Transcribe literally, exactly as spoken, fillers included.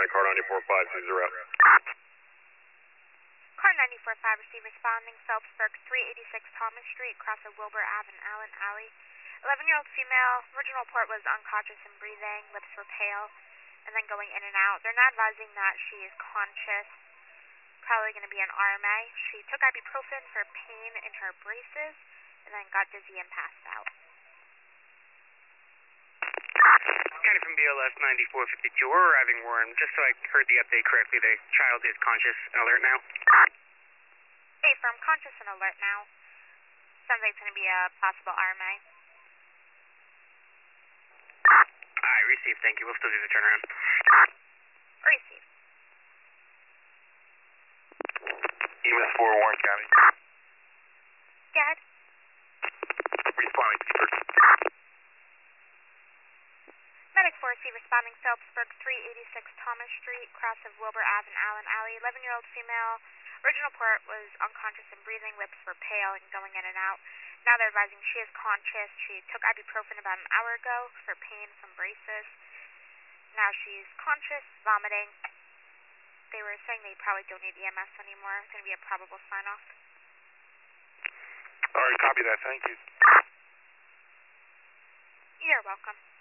nine, car ninety-four five, Caesar out. Car ninety-four five, receive responding, Phelpsburg, three eighty-six Thomas Street, cross of Wilbur Ave and Allen Alley. eleven-year-old female, original report was unconscious and breathing, lips were pale, and then going in and out. They're now advising that she is conscious, probably going to be an R M A. She took ibuprofen for pain in her braces, and then got dizzy and passed out. County from B L S ninety-four fifty-two, we're arriving Warren. Just so I heard the update correctly, the child is conscious and alert now. Hey, from conscious and alert now. Sounds like it's going to be a possible R M A. Alright, received, thank you. We'll still do the turnaround. Received. E M S four, Warren County. Go ahead. Responding, Caesar. Medic four, receive responding, Phelpsburg, three eighty-six Thomas Street, cross of Wilbur Ave and Allen Alley. eleven-year-old female, original report was unconscious and breathing, lips were pale and going in and out. Now they're advising she is conscious. She took ibuprofen about an hour ago for pain from braces. Now she's conscious, vomiting. They were saying they probably don't need E M S anymore. It's going to be a probable sign-off. Alright, copy that, thank you. You're welcome.